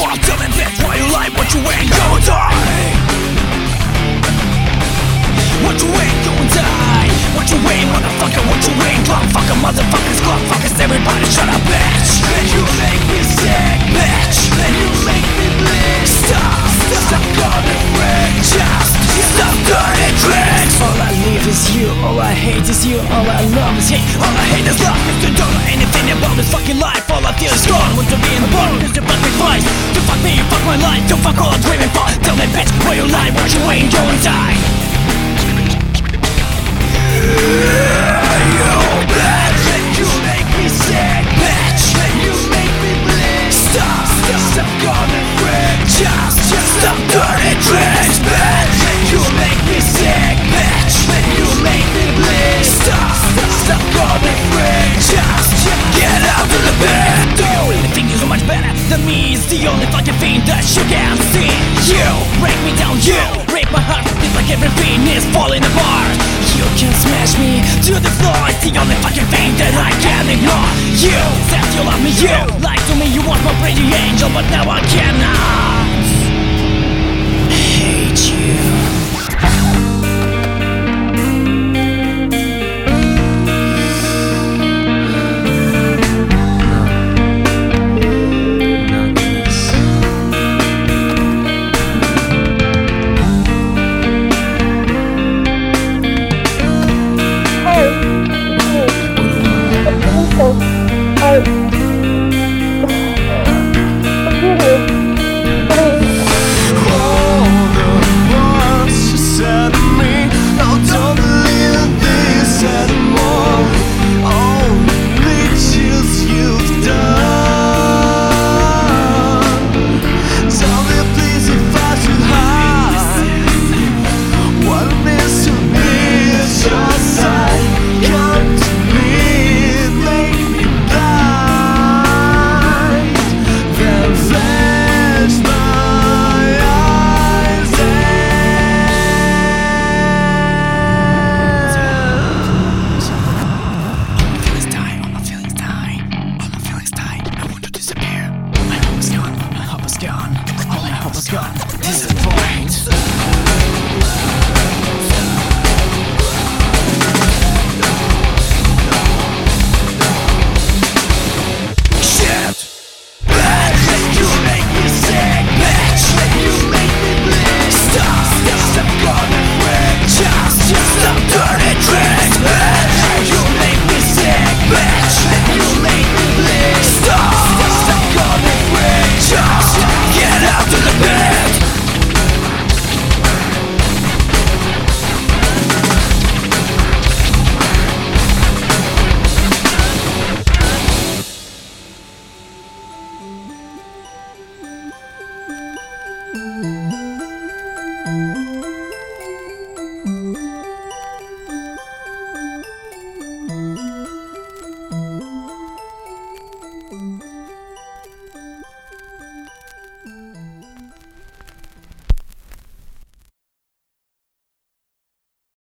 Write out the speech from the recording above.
fall. Tell me bitch why you lie, what you ain't gonna die. What you ain't gonna die. What you ain't motherfucker, what you ain't club fucker, motherfuckers, club fuckers, everybody shut up bitch. You make me sick bitch, you make me bleed. Stop calling friend, just stop dirty tricks. All I live is you, all I hate is you, all I love is hate, all I hate is love. Cause you don't know anything about this fucking life. All I feel is gone, want to be in the bottom, cause you fuck me twice. You fuck me, you fuck my life, you fuck all I'm dreaming for. Tell me bitch, why you lie, what you ain't gonna die. You bitch, you make me sick bitch, you make me bleed. Stop calling friend, just stop dirty tricks bitch. You make me sick bitch, you make me bleed. Stop calling friend, just get out of the bed. Do you really think you're so much better than me? It's the only fucking thing that you can see. You break me down, you break my heart. It's like everything is falling apart. You can smash me to the floor. It's the only fucking thing that I can ignore. You said you love me, you lied to me. You want my pretty angel, but now I cannot hate you. Gone. All my hope is gone. This is for